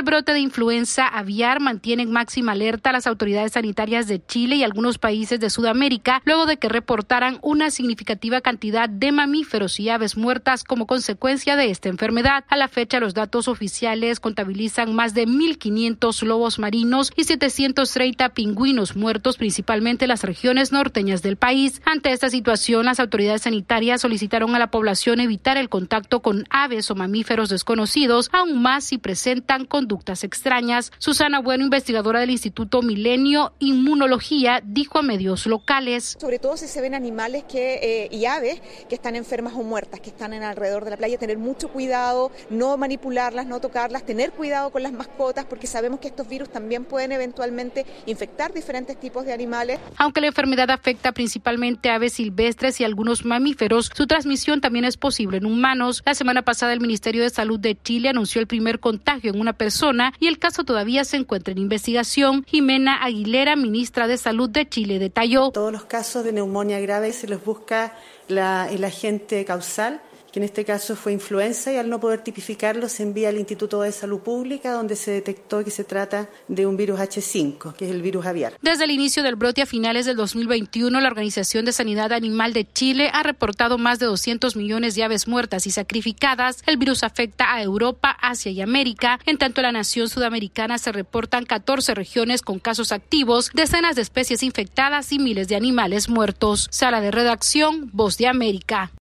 El brote de influenza aviar mantiene en máxima alerta a las autoridades sanitarias de Chile y algunos países de Sudamérica, luego de que reportaran una significativa cantidad de mamíferos y aves muertas como consecuencia de esta enfermedad. A la fecha, los datos oficiales contabilizan más de 1.500 lobos marinos y 730 pingüinos muertos, principalmente en las regiones norteñas del país. Ante esta situación, las autoridades sanitarias solicitaron a la población evitar el contacto con aves o mamíferos desconocidos, aún más si presentan conductas extrañas. Susana Bueno, investigadora del Instituto Milenio Inmunología, dijo a medios locales: sobre todo si se ven animales y aves que están enfermas o muertas, que están alrededor de la playa, tener mucho cuidado, no manipularlas, no tocarlas, tener cuidado con las mascotas, porque sabemos que estos virus también pueden eventualmente infectar diferentes tipos de animales. Aunque la enfermedad afecta principalmente a aves silvestres y algunos mamíferos, su transmisión también es posible en humanos. La semana pasada, el Ministerio de Salud de Chile anunció el primer contagio en una persona y el caso todavía se encuentra en investigación. Jimena Aguilera, ministra de Salud de Chile, detalló: todos los casos de neumonía grave se les busca el agente causal, que en este caso fue influenza, y al no poder tipificarlo se envía al Instituto de Salud Pública, donde se detectó que se trata de un virus H5, que es el virus aviar. Desde el inicio del brote a finales del 2021, la Organización de Sanidad Animal de Chile ha reportado más de 200 millones de aves muertas y sacrificadas. El virus afecta a Europa, Asia y América. En tanto, en la nación sudamericana se reportan 14 regiones con casos activos, decenas de especies infectadas y miles de animales muertos. Sala de redacción, Voz de América.